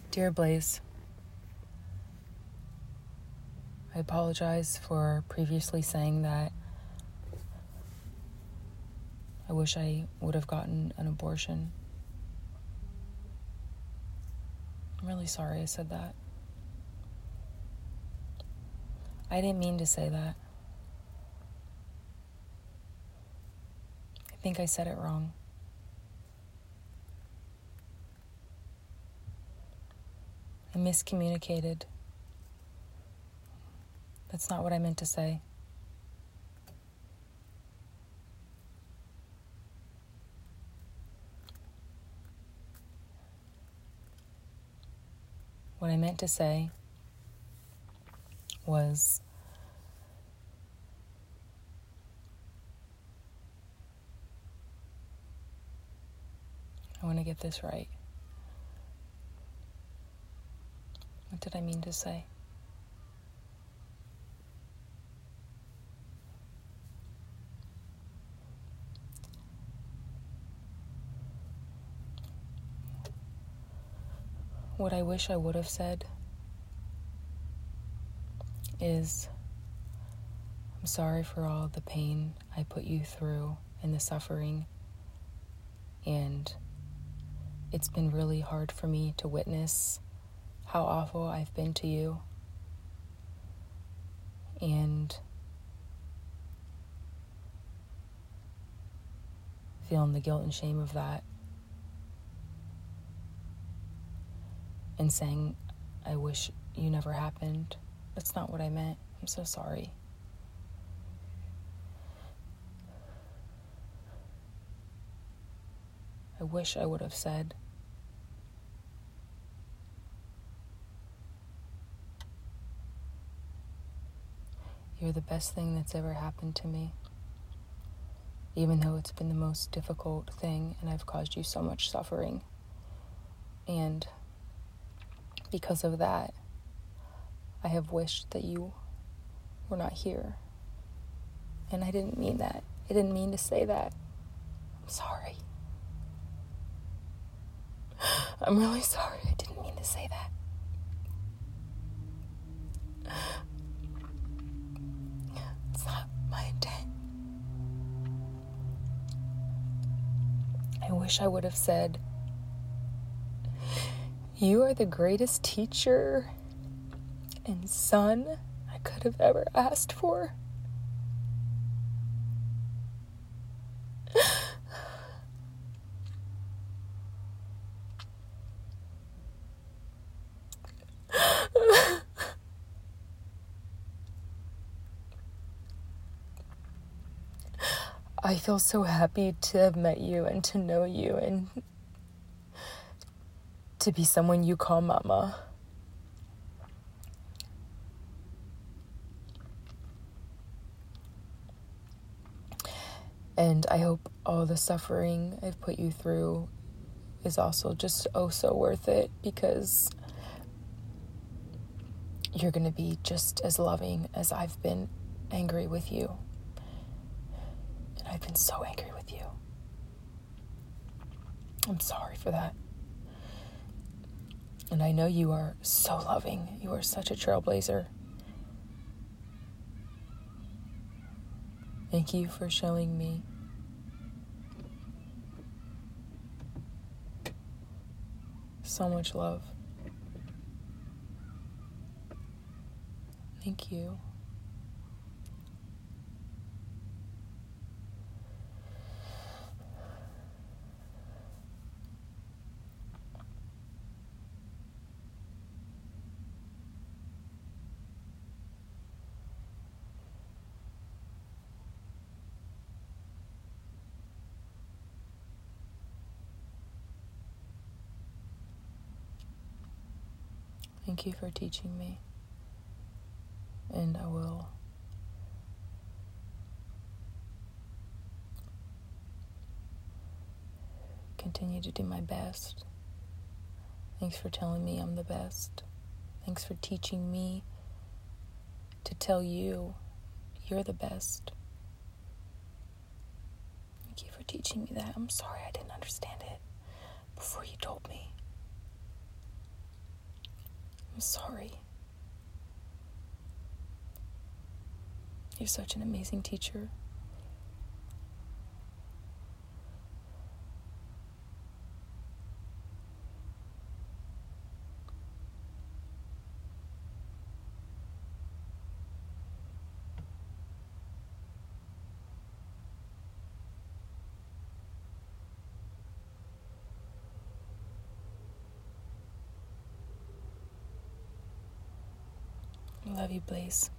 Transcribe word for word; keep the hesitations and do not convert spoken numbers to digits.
Dear Blaze, I apologize for previously saying that I wish I would have gotten an abortion. I'm really sorry I said that. I didn't mean to say that. I think I said it wrong. I miscommunicated. That's not what I meant to say. What I meant to say was I want to get this right. What did I mean to say? What I wish I would have said is, I'm sorry for all the pain I put you through and the suffering, and it's been really hard for me to witness how awful I've been to you, and feeling the guilt and shame of that, and saying, I wish you never happened. That's not what I meant. I'm so sorry. I wish I would have said, you're the best thing that's ever happened to me, even though it's been the most difficult thing and I've caused you so much suffering. And because of that, I have wished that you were not here. And I didn't mean that. I didn't mean to say that. I'm sorry. I'm really sorry. I didn't mean to say that. It's not my intent. I wish I would have said, you are the greatest teacher and son I could have ever asked for. I feel so happy to have met you and to know you and to be someone you call mama. And I hope all the suffering I've put you through is also just oh so worth it, because you're going to be just as loving as I've been angry with you. And I've been so angry with you. I'm sorry for that. And I know you are so loving. You are such a trailblazer. Thank you for showing me so much love. Thank you. Thank you for teaching me. And I will continue to do my best. Thanks for telling me I'm the best. Thanks for teaching me to tell you you're the best. Thank you for teaching me that. I'm sorry I didn't understand it before you told me. I'm sorry. You're such an amazing teacher. I love you, Blaze.